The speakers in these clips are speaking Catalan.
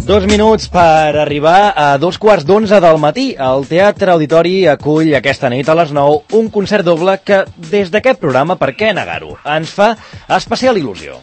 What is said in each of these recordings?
2 minuts per arribar a 2:15 del matí. El Teatre Auditori acull aquesta nit a les 9 un concert doble que, des d'aquest programa, per què negar-ho, ens fa especial il·lusió.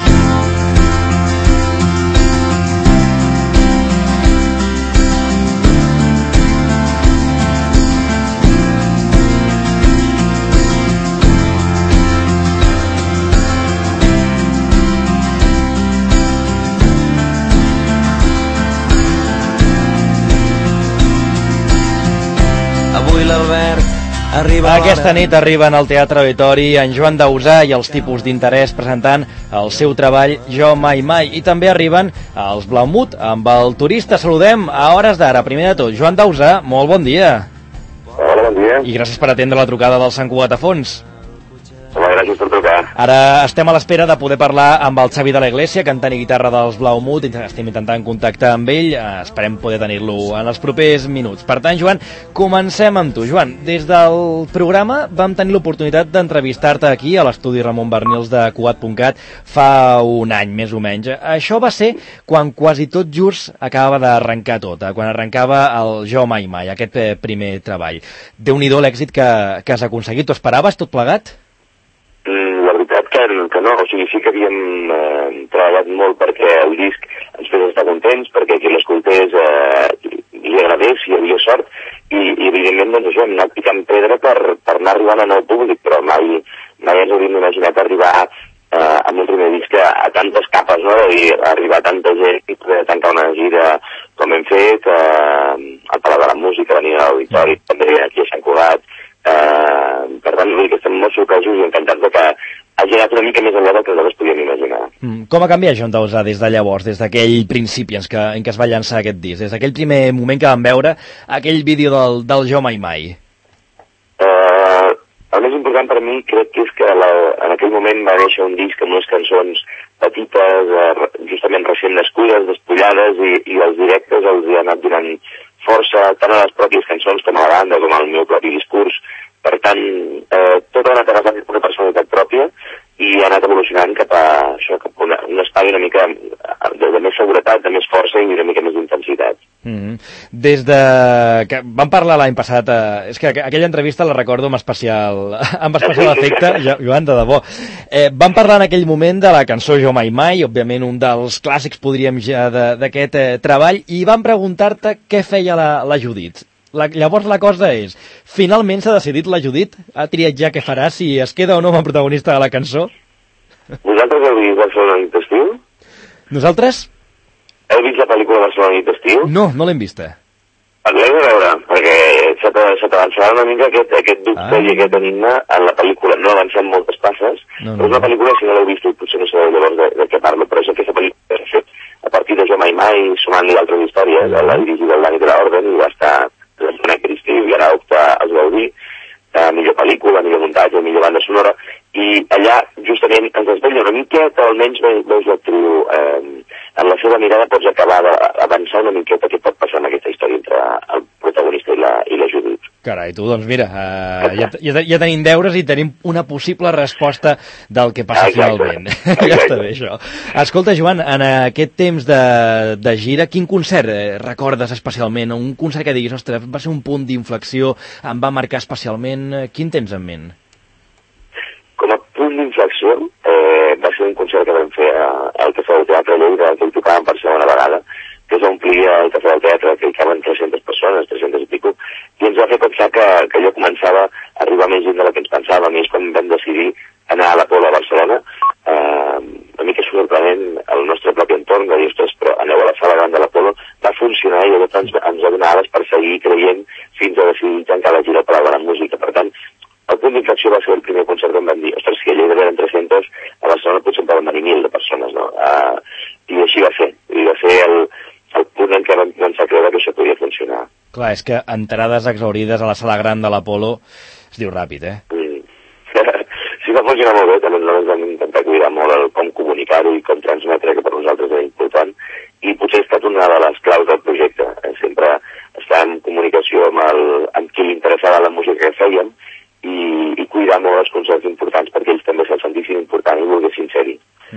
Aquesta nit arriben al Teatre Auditori en Joan Dausà i els tipus d'interès presentant el seu treball Jo Mai Mai, i també arriben els Blaumut amb el Turista. Saludem a hores d'ara. Primer de tot, Joan Dausà, molt bon dia. Hola, bon dia. I gràcies per atendre la trucada del Sant Cugat a Fons. Hola, gràcies per trucar. Ara estem a l'espera de poder parlar amb el Xavi de la Iglesia, cantant i guitarra dels Blaumut. Estem intentant contactar amb ell, esperem poder tenir-lo en els propers minuts. Per tant, Joan, comencem amb tu. Joan, des del programa vam tenir l'oportunitat d'entrevistar-te aquí a l'estudi Ramon Barnils de Cugat.cat fa un any, més o menys. Això va ser quan quasi tot just acabava d'arrencar tot, quan arrencava el Jo Mai Mai, aquest primer treball. Déu-n'hi-do l'èxit que has aconseguit. T'ho esperaves tot plegat? La veritat que no, o sigui, sí que havíem treballat molt perquè el disc ens fes estar contents, perquè qui l'escoltés li agradés, hi havia sort, i evidentment doncs això, hem anat picant pedra per anar arribant a nou públic, però mai ens hauríem imaginat arribar amb un primer disc a tantes capes, no?, i arribar a tanta gent, i poder tancar una gira com hem fet, al Palau de la Música, venir a l'Auditori, també aquí a Sant Cugat. Per tant, que estem molt sorpresos i encantats de que hagi anat una mica més enllà del que nosaltres podíem imaginar. Com ha canviat Joan Dausà des de llavors, des d'aquell principi en què es va llançar aquest disc, des d'aquell primer moment que vam veure aquell vídeo del Jo Mai Mai? El més important per mi crec que és que en aquell moment va néixer un disc amb unes cançons petites, justament recent nascudes, despullades, i els directes els hi ha anat donant força tant a les pròpies cançons com a la banda, com al meu propi discurs. Per tant, tot ha anat agafant una personalitat pròpia i ha anat evolucionant cap a això, cap a un espai una mica de més seguretat, de més força i una mica més d'intensitat. Des de... que vam parlar l'any passat, és que aquella entrevista la recordo amb especial afecte, Joan, de debò. Vam parlar en aquell moment de la cançó Jo Mai Mai, òbviament un dels clàssics, podríem ja, d'aquest treball, i vam preguntar-te què feia la Judit. Llavors la cosa és, finalment s'ha decidit la Judit? Ha triat ja què farà, si es queda o no com a protagonista de la cançó? Vosaltres heu vist Barcelona nit d'estiu? Nosaltres? Heu vist la pel·lícula Barcelona nit d'estiu? No l'hem vista. L'heu de veure, perquè se t'avançarà una mica aquest dubte i aquest enigma en la pel·lícula. No avancem moltes passes, però és una pel·lícula, si no l'heu vist, potser no sabeu llavors de què parlo, però és aquesta pel·lícula que s'ha fet a partir de Jo Mai Mai, sumant-li altres històries, la dirigida el Dani de l'Orden, i va estar Joan Cristiu, i ara opta als Gaudí, millor pel·lícula, millor muntatge, millor banda sonora, i allà justament ens desvetlla una miqueta, almenys veus l'actriu, en la seva mirada pots acabar d'avançar una miqueta què pot passar en aquesta història entre el protagonista i la Judit. Carai, tu, doncs mira, ja tenim deures i tenim una possible resposta del que passa finalment. Ja està bé, això. Escolta, Joan, en aquest temps de gira, quin concert recordes especialment? Un concert que diguis, ostres, va ser un punt d'inflexió, em va marcar especialment. Quin tens en ment? Com a punt d'inflexió, va ser un concert que vam fer al Cafè del Teatre de Lleida, que hi tocàvem per segona vegada, que es va omplir el Cafè del Teatre, que hi caben 300 persones, 300 i pico, i ens va fer pensar que allò començava a arribar més gent de la que ens pensàvem, i és quan vam decidir anar a l'Apolo a Barcelona, una mica sorprenent el nostre propi entorn, de dir, ostres, però aneu a la sala gran de l'Apolo, va funcionar i llavors ens va donar ales per seguir creient fins a decidir tancar la gira per la gran música. Per tant, el punt d'inflexió va ser el primer concert on vam dir, ostres, si a Lleida eren 300, a Barcelona potser en poden venir 1.000 de persones, no? I així va ser, i va ser el punt en què vam començar a creure que això podia funcionar. Clar, és que entrades exaurides a la sala gran de l'Apolo es diu ràpid, Sí, va funcionar molt bé, també nosaltres vam intentar cuidar molt com comunicar-ho i com transmetre, que per nosaltres era important, i potser ha estat una de les claus del projecte, sempre estar en comunicació amb qui li interessava la música que fèiem, i cuidar molt els concerts importants perquè ells també se'l sentissin important i volguessin ser-hi.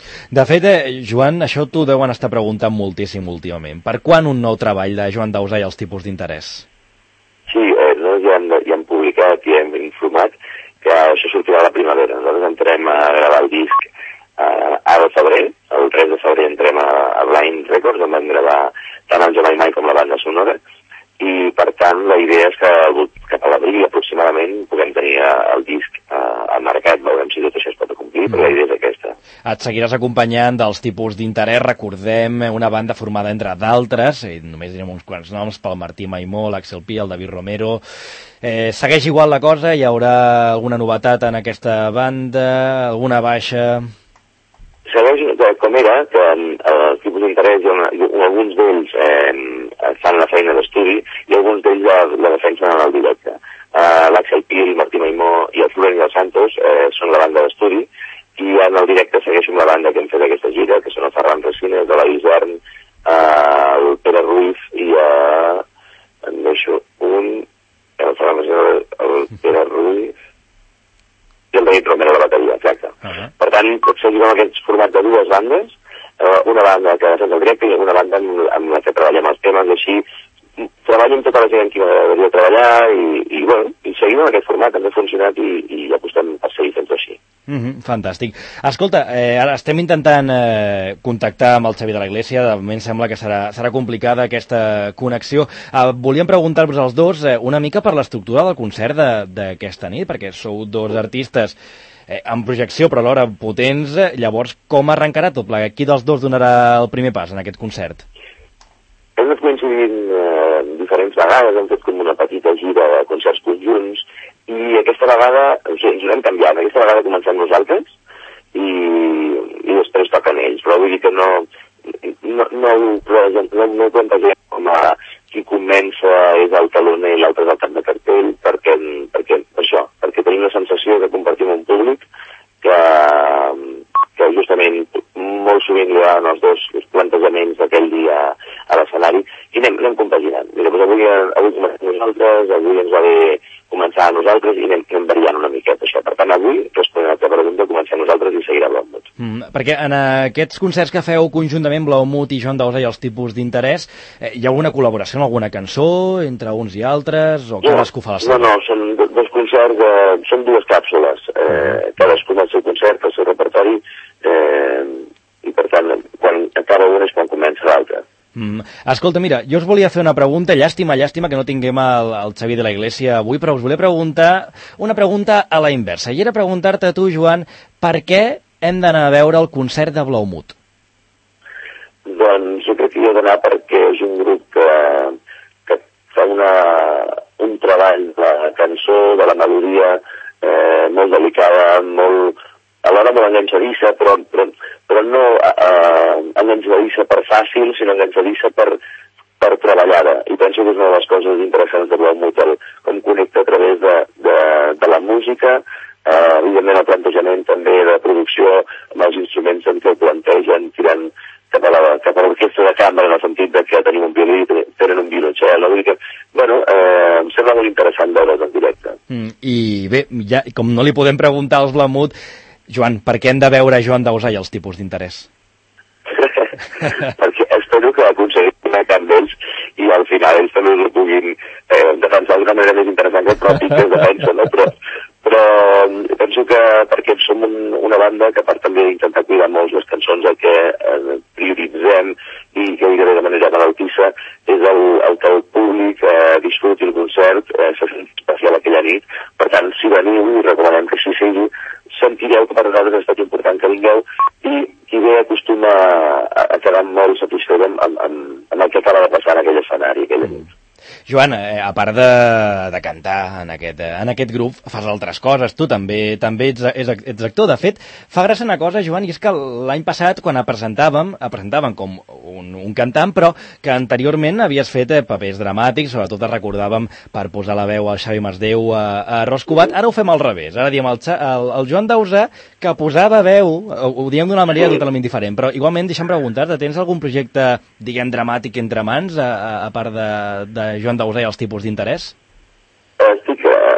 De fet, Joan, això t'ho deuen estar preguntant moltíssim últimament. Per quan un nou treball de Joan Dausà i els tipus d'interès? Sí, nosaltres ja hem publicat i hem informat que això sortirà a la primavera. Nosaltres entrem a gravar el disc ara al febrer, el 3 de febrer entrem a Blind Records, on vam gravar tant el Jamai Mai com la banda sonora, i per tant la idea és que cap a l'abril aproximadament puguem tenir el disc al mercat. Veurem si tot això es pot acomplir, però la idea és aquesta. Et seguiràs acompanyant dels tipus d'interès. Recordem una banda formada entre d'altres, només direm uns quants noms, pel Martí Maimó, l'Axel Pi, el David Romero. Segueix igual la cosa? Hi haurà alguna novetat en aquesta banda? Alguna baixa? Segueix com era, que els tipus d'interès, alguns d'ells fan la feina d'estudi i alguns d'ells la defensen en el directe. L'Axel Pi, el Martí Maimó i el Florent i el Santos són la banda d'estudi, i en el directe segueixo amb la banda que hem fet aquesta gira, que són el Ferran Resines, de la Isern, el Pere Ruiz i en deixo un, el Ferran Resines, el Pere Ruiz i el David Romero a la bateria, exacte. Per tant, seguim amb aquest format de dues bandes, una banda que fem el directe i una banda amb la que treballem els temes, i així treballem tota la gent amb qui m'agradaria treballar i seguim amb aquest format, ens ha funcionat i apostem per seguir fent-ho així. Fantàstic. Escolta, ara estem intentant contactar amb el Xavi de la Iglesia. De moment sembla que serà complicada aquesta connexió. Volíem preguntar-vos als dos una mica per l'estructura del concert d'aquesta nit, perquè sou dos artistes amb projecció però alhora potents. Llavors, com arrencarà tot plegat? Qui dels dos donarà el primer pas en aquest concert? Hem anat coincidint diferents vegades, hem fet com una petita gira de concerts conjunts, i aquesta vegada ens ho hem canviat. Aquesta vegada comencem nosaltres i després toquen ells, però vull dir que no ho plantegem com a qui comença és el taloner i l'altre és el cap de cartell, perquè tenim la sensació que compartim un públic que justament molt sovint li van els dos plantejaments d'aquell dia a l'escenari, i anem compaginant. Mira, doncs avui comencem nosaltres, avui ens va bé començar a nosaltres i anem variant una miqueta això. Per tant, avui, responent a la pregunta, comencem nosaltres i seguirà Blaumut. Perquè en aquests concerts que feu conjuntament Blaumut i Joan Dausà i els tipus d'interès, hi ha alguna col·laboració en alguna cançó entre uns i altres, o cadascú fa la seva? No, són dos concerts, són dues càpsules, cadascú amb el seu concert, el seu repertori, i per tant, quan acaba un és quan comença l'altre. Escolta, mira, jo us volia fer una pregunta, llàstima que no tinguem el Xavi de la Iglesia avui, però us volia preguntar una pregunta a la inversa, i era preguntar-te a tu, Joan, per què hem d'anar a veure el concert de Blaumut? Doncs jo crec que hi ha d'anar perquè és un grup que fa un treball de la cançó, de la melodia, molt delicada, alhora molt enganxadissa, però no enganxadissa per fàcil, sinó enganxadissa per treballada. I penso que és una de les coses interessants de Blaumut, com connecta a través de la música, evidentment el plantejament també de producció, amb els instruments en què ho plantegen, tirant cap a l'orquestra de cambra, en el sentit que tenim un violí, tenen un violoncel, vull dir que, em sembla molt interessant veure's en directe. I bé, ja, com no li podem preguntar als Blaumut, Joan, per què hem de veure Joan Dausà i els tipus d'interès? Perquè espero que aconseguim anar amb ells i al final ells també ho puguin defensar d'una manera més interessant que el propi que es defensa, no? Però penso que perquè som una banda que a part també d'intentar cuidar molt les cançons, el que prioritzem i que gairebé de manera malaltissa és el que el públic disfruti el concert, se sent especial aquella nit. Per tant, si veniu, i recomanem que així sigui, sentireu que per nosaltres ha estat important que vingueu, i qui ve acostuma a quedar molt satisfet amb el que acaba de passar en aquell escenari, aquella nit. Joan, a part de cantar en aquest grup, fas altres coses. Tu també ets actor. De fet, fa gràcia una cosa, Joan, i és que l'any passat, quan presentaven com un cantant, però que anteriorment havies fet papers dramàtics, sobretot recordàvem per posar la veu al Xavi Masdeu, a Ros Cubat. Ara ho fem al revés. Ara diem el Joan Dausà, que posava veu, ho diem d'una manera totalment diferent, però igualment deixa'm preguntar-te, tens algun projecte, diguem, dramàtic entre mans, a part de Joan Dausà i els tipus d'interès? Estic bastant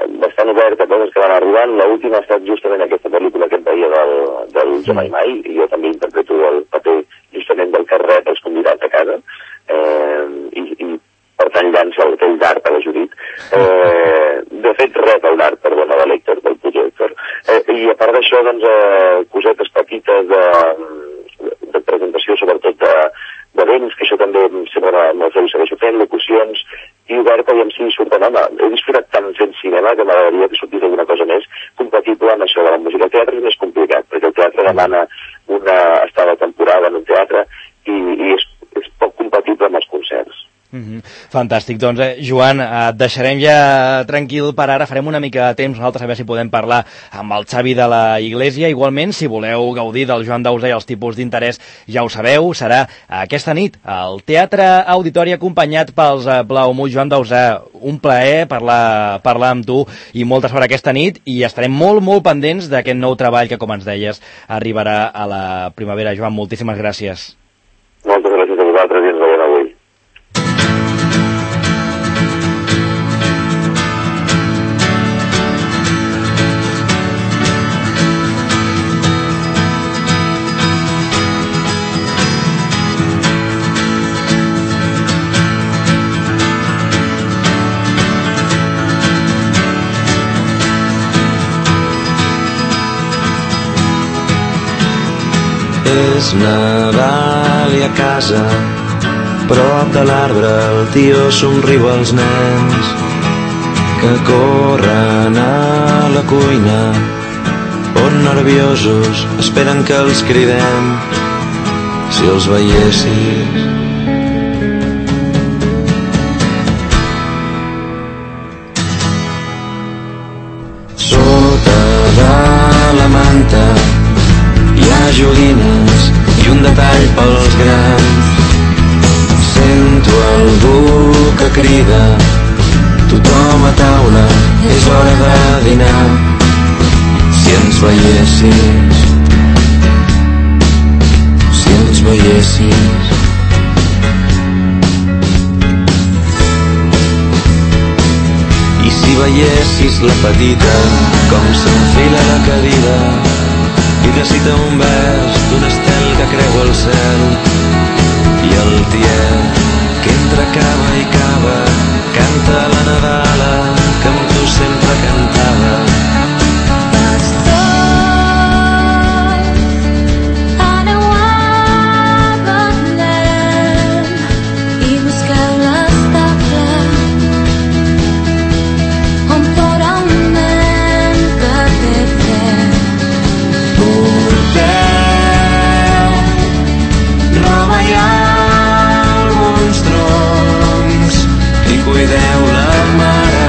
s'han obert a coses que van arribant. L'última ha estat justament aquesta pel·lícula que et deia del Jo Mai Mai, i jo també interpreto el paper justament del que rep els convidats a casa, i per tant llança aquell dart a la Judit. De fet, rep el dart, perdona, de l'Héctor, del puto Héctor. I a part d'això, doncs, cosetes petites de presentació, sobretot d'events, que això també sempre me'l segueixo fent, locucions, i obert, i en si surten, home, he disfrutat tant fent cinema que m'agradaria que sortís alguna cosa més compatible amb això de la música. El teatre és més complicat, perquè el teatre demana una estada temporada en un teatre i és poc compatible amb els concerts. Fantàstic, doncs Joan, et deixarem ja tranquil per ara, farem una mica de temps nosaltres a veure si podem parlar amb el Xavi de la Iglesia. Igualment, si voleu gaudir del Joan Dausà i els tipus d'interès, ja ho sabeu, serà aquesta nit al Teatre Auditori acompanyat pels Blaumut. Joan Dausà, un plaer parlar amb tu i molta sort aquesta nit, i estarem molt pendents d'aquest nou treball que, com ens deies, arribarà a la primavera. Joan, moltíssimes gràcies. Moltes gràcies a vosaltres i ens veiem avui. És Nadal i a casa, prop de l'arbre, el tio somriu als nens que corren a la cuina, on nerviosos esperen que els cridem. Si els veiessis, sota de la manta hi ha joguines i un detall pels grans. Sento algú que crida, tothom a taula, és hora de dinar. Si ens veiessis, si ens veiessis. I si veiessis la petita, com s'enfila la cadira i recita un vers d'un estel que creu el cel, i el tiet que entre cava i cava canta la Nadala que amb tu sempre cantava. Cuideu la mare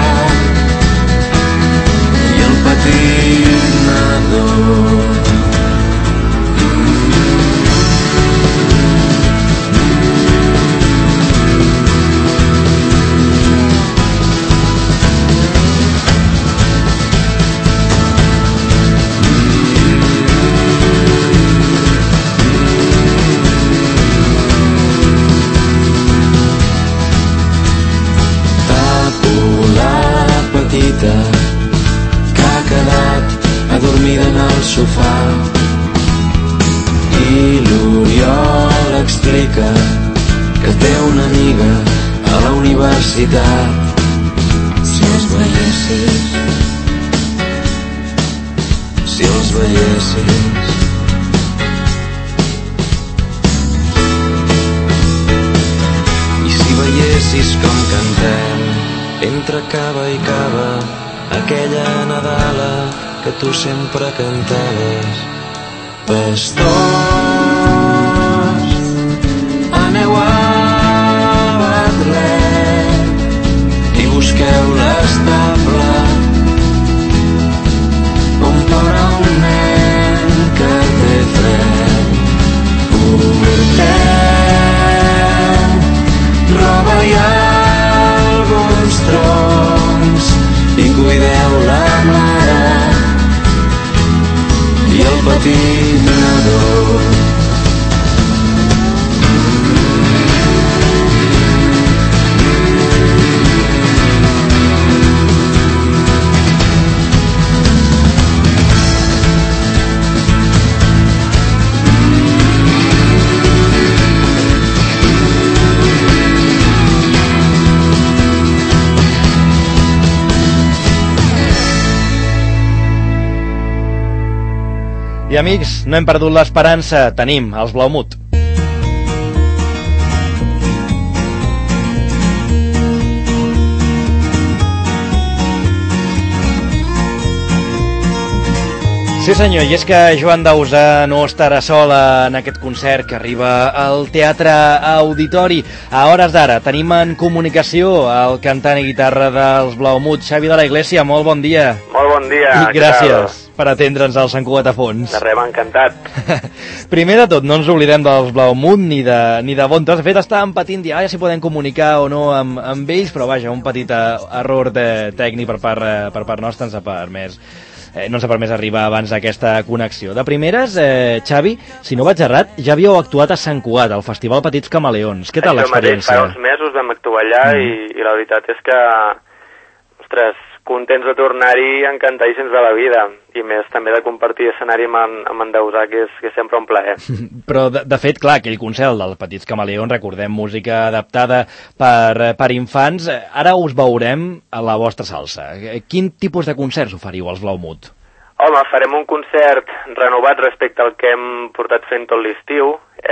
i el patinador. Que ha quedat adormida en el sofà i l'Oriol explica que té una amiga a la universitat. Si els veiessis, si els veiessis. I si veiessis com cantem entre cava i cava aquella Nadala que tu sempre cantaves. Pastors, aneu a Betlem i busqueu l'estable on plora un nen que té fred. Porteu roba i alguns troncs i cuideu la mare i el patinador. I amics, no hem perdut l'esperança, tenim els Blaumut. Sí senyor, i és que Joan Dausà no estarà sol en aquest concert que arriba al Teatre Auditori. A hores d'ara tenim en comunicació el cantant i guitarra dels Blaumut, Xavi de la Iglesia. Molt bon dia. Molt bon dia. I gràcies per atendre'ns al Sant Cugat a Fons. De res, encantat. Primer de tot, no ens oblidem dels Blaumut ni de bon tros. De fet, estàvem patint ja si podem comunicar o no amb ells, però vaja, un petit error tècnic per part nostra ens ha permès. No ens ha permès arribar abans d'aquesta connexió. De primeres, Xavi, si no vaig errat, ja havíeu actuat a Sant Cugat, al Festival Petits Camaleons. Què tal l'experiència? Fa uns mesos vam actuar allà i la veritat és que, ostres, contents de tornar-hi, encantadíssims de la vida, i més també de compartir escenari amb en Dausà, que és sempre un plaer. Però, de fet, clar, aquell concert dels Petits Camaleons, recordem, música adaptada per infants, ara us veurem a la vostra salsa. Quin tipus de concerts oferiu als Blaumut? Home, farem un concert renovat respecte al que hem portat fent tot l'estiu.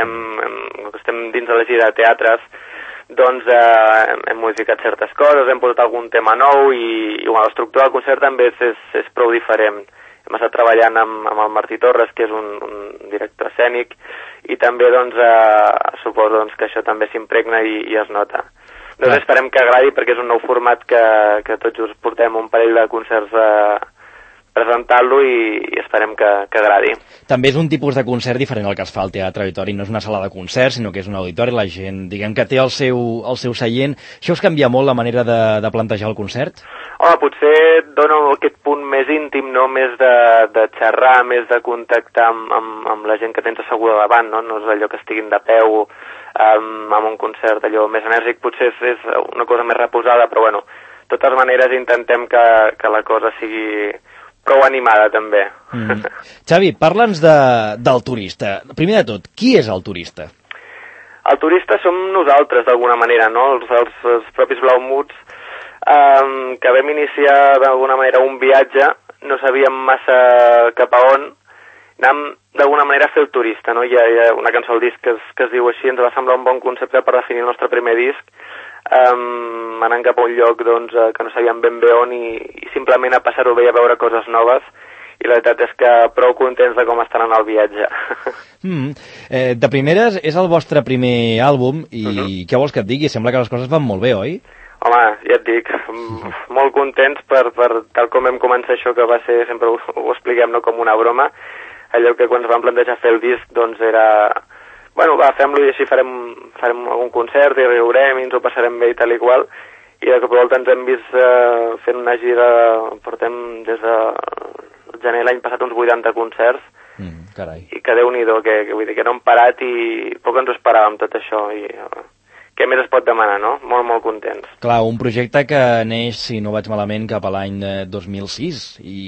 Estem dins de la gira de teatres, doncs hem modificat certes coses, hem posat algun tema nou i l'estructura del concert també és prou diferent. Hem estat treballant amb el Martí Torres, que és un director escènic, i també suposo que això també s'impregna i es nota. Doncs esperem que agradi, perquè és un nou format que tot just portem un parell de concerts presentant-lo i esperem que agradi. També és un tipus de concert diferent al que es fa al Teatre Auditori, no és una sala de concert, sinó que és un auditori, la gent, diguem que té el seu seient. Això us canvia molt la manera de plantejar el concert? Home, potser dona aquest punt més íntim, no? Més de xerrar, més de contactar amb la gent que tens asseguda davant, no? No és allò que estiguin de peu amb un concert allò més enèrgic, potser és una cosa més reposada, però bueno, de totes maneres intentem que la cosa sigui prou animada, també. Xavi, parla'ns del turista. Primer de tot, qui és el turista? El turista som nosaltres, d'alguna manera, no? Els propis Blaumuts, que vam iniciar d'alguna manera un viatge, no sabíem massa cap a on, anàvem d'alguna manera a fer el turista, no? Hi ha una cançó al disc que es diu així, ens va semblar un bon concepte per definir el nostre primer disc, anant cap a un lloc que no sabíem ben bé on i simplement a passar-ho bé, a veure coses noves, i la veritat és que prou contents de com estan en el viatge. De primeres, és el vostre primer àlbum i què vols que et digui? Sembla que les coses van molt bé, oi? Home, ja et dic, molt contents per tal com vam començar això, que va ser, sempre ho expliquem, no, com una broma. Allò que quan ens vam plantejar fer el disc, doncs era... Bueno, va, fem-lo i així farem algun concert i riurem i ens ho passarem bé i tal i qual. I de cop i volta ens hem vist fent una gira, portem des de gener l'any passat uns 80 concerts. Carai. I que Déu-n'hi-do, que vull dir que no hem parat i poc ens ho esperàvem tot això. I què més es pot demanar, no? Molt, molt contents. Clar, un projecte que neix, si no vaig malament, cap a l'any 2006.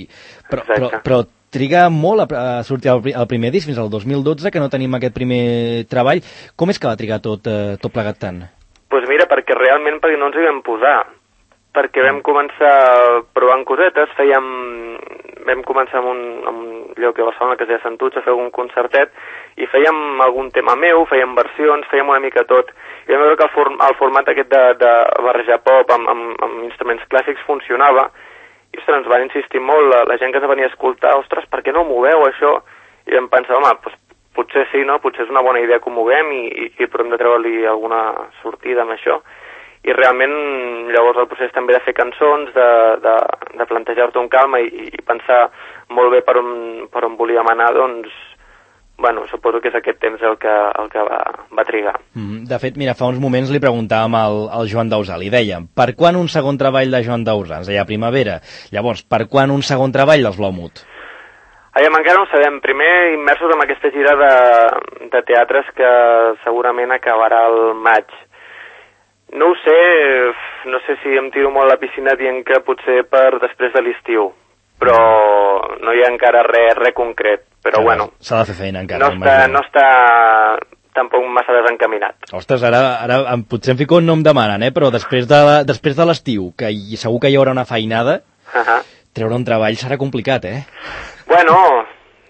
Però triga molt a sortir el primer disc, fins al 2012, que no tenim aquest primer treball. Com és que va trigar tot plegat tant? Doncs mira, perquè no ens hi vam posar. Perquè vam començar provant cosetes, vam començar amb un lloc a Barcelona que es deia Santutx, a fer un concertet, i fèiem algun tema meu, fèiem versions, fèiem una mica tot. I vam veure que el format aquest de barrejar pop amb instruments clàssics funcionava, i ens van insistir molt, la gent que ens venia a escoltar, ostres, per què no ho moveu, això? I vam pensar, home, potser sí, no? Potser és una bona idea que ho moguem i provem de treure-li alguna sortida amb això. I realment, llavors, el procés també de fer cançons, de plantejar-te amb calma i pensar molt bé per on volíem anar, doncs, bueno, suposo que és aquest temps el que va trigar. De fet, mira, fa uns moments li preguntàvem al Joan Dausà, li dèiem, per quan un segon treball de Joan Dausà? Ens deia Primavera. Llavors, per quan un segon treball dels Blaumut? Encara no ho sabem. Primer, immersos en aquesta gira de teatres que segurament acabarà al maig. No ho sé, no sé si em tiro molt a la piscina dient que potser per després de l'estiu, però no hi ha encara res concret. Però bueno, s'ha de fer feina encara. No està tampoc massa desencaminat. Ostres, ara potser em fico on no em demanen, però després de l'estiu, que segur que hi haurà una feinada, treure un treball serà complicat, Bueno,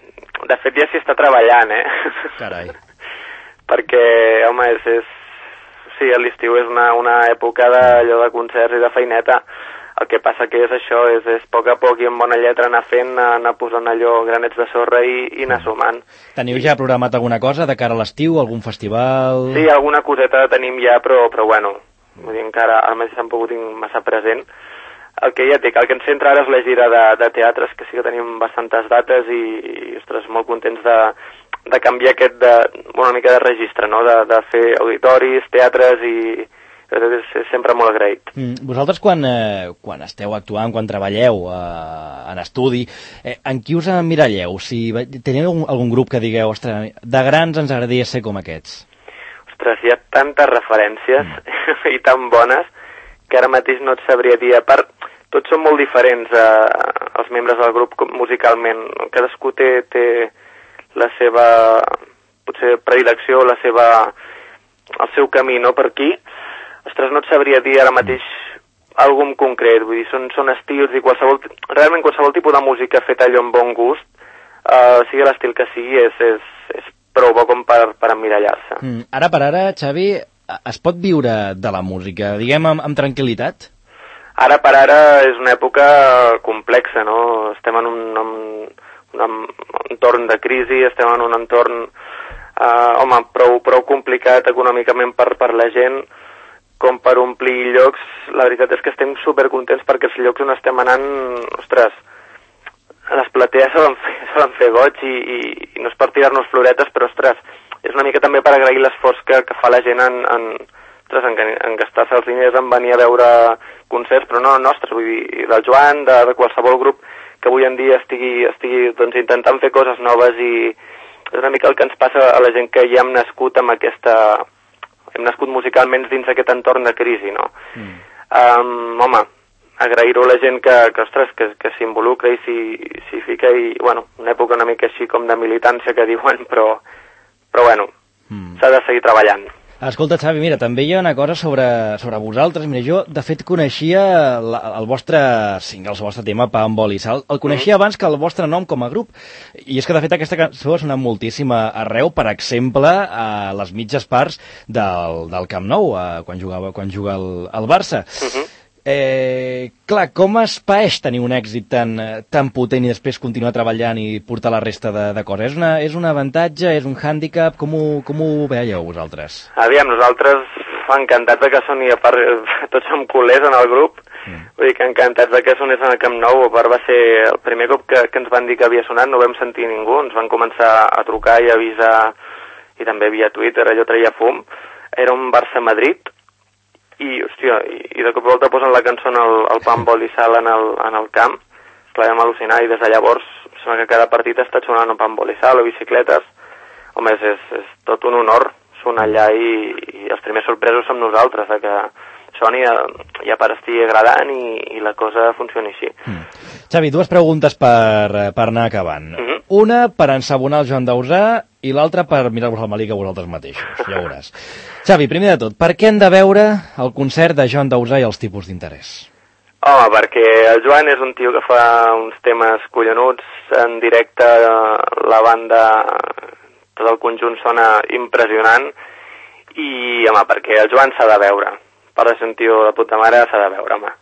De fet, ja s'hi està treballant, Carai. Perquè, home, sí, l'estiu és una època d'allò de concerts i de feineta. El que passa que és això, és a poc a poc i amb bona lletra anar fent, anar posant allò granets de sorra i anar sumant. Teniu ja programat alguna cosa de cara a l'estiu, algun festival? Sí, alguna coseta tenim ja, però bueno, vull dir, encara al més s'han pogut tenir massa present. El que ja té, el que ens centra ara és la gira de teatres, que sí que tenim bastantes dates i ostres, molt contents de canviar una mica de registre, no? De fer auditoris, teatres i és sempre molt agraït. Vosaltres quan esteu actuant, quan treballeu en estudi, en qui us emmiralleu? Si teniu algun grup que digueu, ostres, de grans ens agradaria ser com aquests? Ostres, hi ha tantes referències i tan bones que ara mateix no et sabria dir. A part, tots són molt diferents els membres del grup musicalment. Cadascú té la seva potser predilecció, el seu camí, no? Per aquí. Ostres, no et sabria dir ara mateix algun concret, vull dir, són estils i realment qualsevol tipus de música feta allò amb bon gust, sigui l'estil que sigui, és prou bo com per emmirallar-se. Ara per ara, Xavi, es pot viure de la música, diguem, amb tranquil·litat? Ara per ara és una època complexa, no? Estem en un entorn de crisi, estem en un entorn, prou complicat econòmicament per la gent, com per omplir llocs. La veritat és que estem supercontents perquè els llocs on estem anant, ostres, les platees solen fer goig i no és per tirar-nos floretes, però ostres, és una mica també per agrair l'esforç que fa la gent en gastar-se els diners en venir a veure concerts, però no nostres, vull dir, del Joan, de qualsevol grup que avui en dia estigui doncs, intentant fer coses noves, i és una mica el que ens passa a la gent que ja hem nascut amb hem nascut musicalment dins aquest entorn de crisi, no? Home, agrair-ho a la gent que s'involucra i s'hi fica, i, bueno, una època una mica així com de militància que diuen, però bueno, s'ha de seguir treballant. Escolta, Xavi, mira, també hi ha una cosa sobre vosaltres. Mira, jo, de fet, coneixia el vostre single, el vostre tema, Pa amb oli i sal. El coneixia abans que el vostre nom com a grup. I és que, de fet, aquesta cançó ha sonat moltíssim arreu, per exemple, a les mitges parts del Camp Nou, quan juga el Barça. Clar, com es paeix tenir un èxit tan potent i després continuar treballant i portar la resta de coses? És un avantatge, és un hàndicap? Com ho veieu vosaltres? Aviam, nosaltres encantats de que soni, a part, tots som culers en el grup, vull dir que encantats de que sonés en el Camp Nou. A part, va ser el primer cop que ens van dir que havia sonat, no vam sentir ningú, ens van començar a trucar i a avisar, i també via Twitter, allò treia fum. Era un Barça-Madrid, i, hòstia, i de cop i volta posen la cançó el Pa amb oli i sal en el camp. Clar, vam al·lucinar, i des de llavors sembla que cada partit ha estat sonant Pa amb oli i sal o bicicletes. Home, és tot un honor sonar allà, i els primers sorpresos som nosaltres, de que soni ja per estigui agradant i la cosa funcioni així. Xavi, dues preguntes per anar acabant. Una per ensabonar el Joan Dausà i l'altra per mirar-vos al melic a vosaltres mateixos, ja veuràs. Xavi, primer de tot, per què hem de veure el concert de Joan Dausà i els tipus d'interès? Home, perquè el Joan és un tio que fa uns temes collonuts, en directe la banda, tot el conjunt sona impressionant, i home, perquè el Joan s'ha de veure. Per ser un tio de puta mare s'ha de veure, home.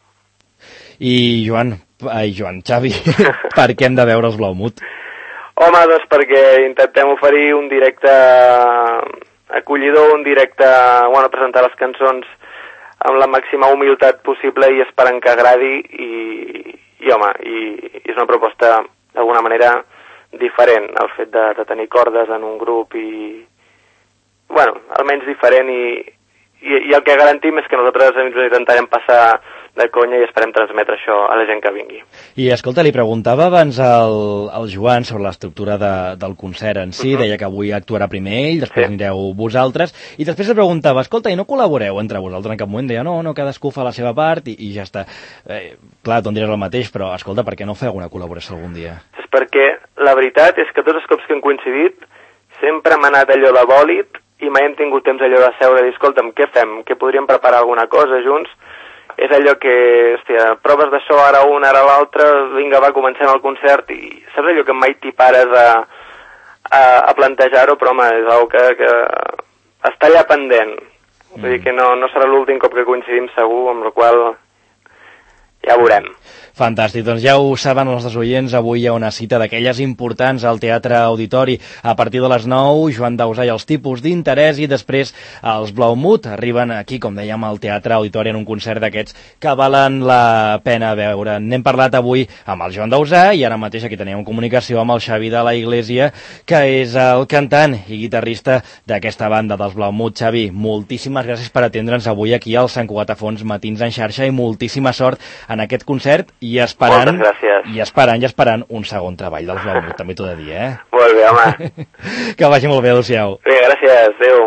I Xavi, per què hem de veure els Blaumut? Home, doncs perquè intentem oferir un directe acollidor, un directe, bueno, presentar les cançons amb la màxima humilitat possible i esperant que agradi, i home, i és una proposta d'alguna manera diferent, el fet de tenir cordes en un grup, i bueno, almenys diferent, i el que garantim és que nosaltres ens intentarem passar de conya i esperem transmetre això a la gent que vingui. I escolta, li preguntava abans al Joan sobre l'estructura del concert en si, deia que avui actuarà primer ell, després anireu vosaltres, i després li preguntava, escolta, i no col·laboreu entre vosaltres? En cap moment deia, no, cadascú fa la seva part i ja està. Clar, tu em diràs el mateix, però escolta, per què no feu una col·laboració algun dia? És perquè la veritat és que tots els cops que hem coincidit sempre m'ha anat allò de bòlit i mai hem tingut temps allò de seure i dir, escolta'm, què fem? Què podríem preparar alguna cosa junts? És allò que, hòstia, proves d'això, ara un, ara l'altre, vinga, va, comencem el concert, i saps allò que mai t'hi pares a plantejar-ho, però home, és una que està allà pendent. Vull dir que no serà l'últim cop que coincidim segur, amb la qual ja veurem. Fantàstic, doncs ja ho saben els nostres oients, avui hi ha una cita d'aquelles importants al Teatre Auditori a partir de les 9, Joan Dausà i els tipus d'interès, i després els Blaumut arriben aquí, com dèiem, al Teatre Auditori en un concert d'aquests que valen la pena veure. N'hem parlat avui amb el Joan Dausà i ara mateix aquí tenim comunicació amb el Xavi de la Iglesia, que és el cantant i guitarrista d'aquesta banda dels Blaumut. Xavi, moltíssimes gràcies per atendre'ns avui aquí al Sant Cugat a Fons Matins en xarxa i moltíssima sort en aquest concert i esperant un segon treball dels Blaumut, també t'ho he de dir, eh? Molt bé, home. Que vagi molt bé, adéu-siau. Bé, gràcies, adéu.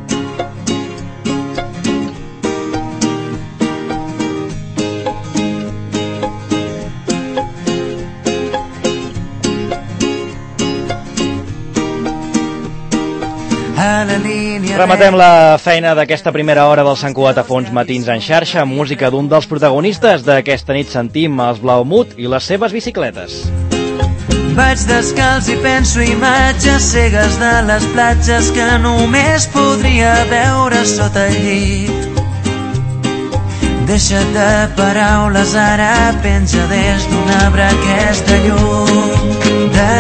Rematem la feina d'aquesta primera hora del Sant Cugat a Fons Matins en xarxa amb música d'un dels protagonistes d'aquesta nit. Sentim els Blaumut i les seves bicicletes. Vaig descalç i penso imatges cegues de les platges que només podria veure sota el llit. Deixa't de paraules, ara penja des d'un arbre aquesta llum de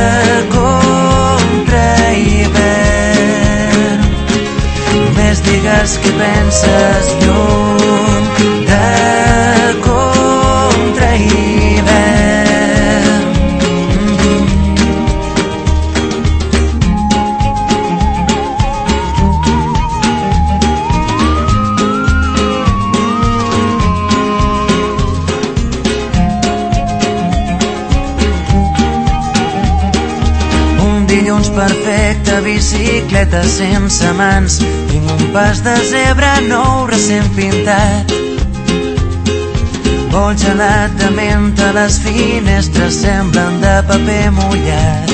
contra-hivern. Només digues què penses, llum de contra-hivern. Dilluns perfecte, bicicleta sense mans, tinc un pas de zebra nou recent pintat. Vol gelat de menta, les finestres semblen de paper mullat.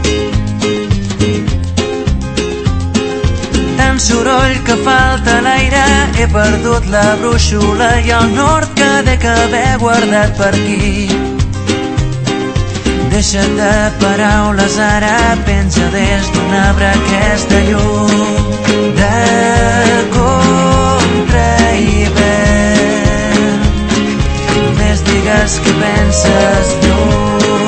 Tant soroll que falta l'aire, he perdut la brúixola i el nord que dec haver guardat per aquí. Deixa't de paraules, ara penja des d'un arbre aquesta llum de contra-hivern. Només digues què penses, llum